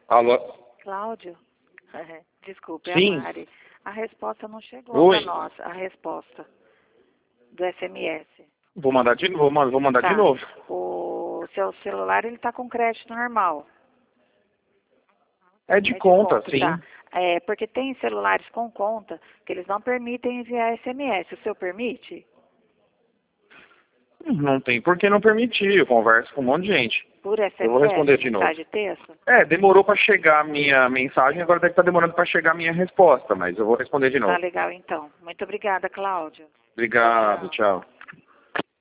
Alô? Cláudio? Desculpe, é Sim. a Mari. A resposta não chegou Oi. para nós, a resposta do SMS. Vou mandar de novo, vou mandar de Tá. novo. O seu celular, ele tá com crédito normal. É de É de conta, conta, sim. tá. É, porque tem celulares com conta que eles não permitem enviar SMS. O seu permite? Não tem por que não permitir, eu converso com um monte de gente. Por Eu vou SMS, responder de novo. mensagem texto? Demorou para chegar a minha mensagem, agora deve estar demorando para chegar a minha resposta, mas eu vou responder de Tá novo. legal, então. Muito obrigada, Cláudio. Obrigado, tchau.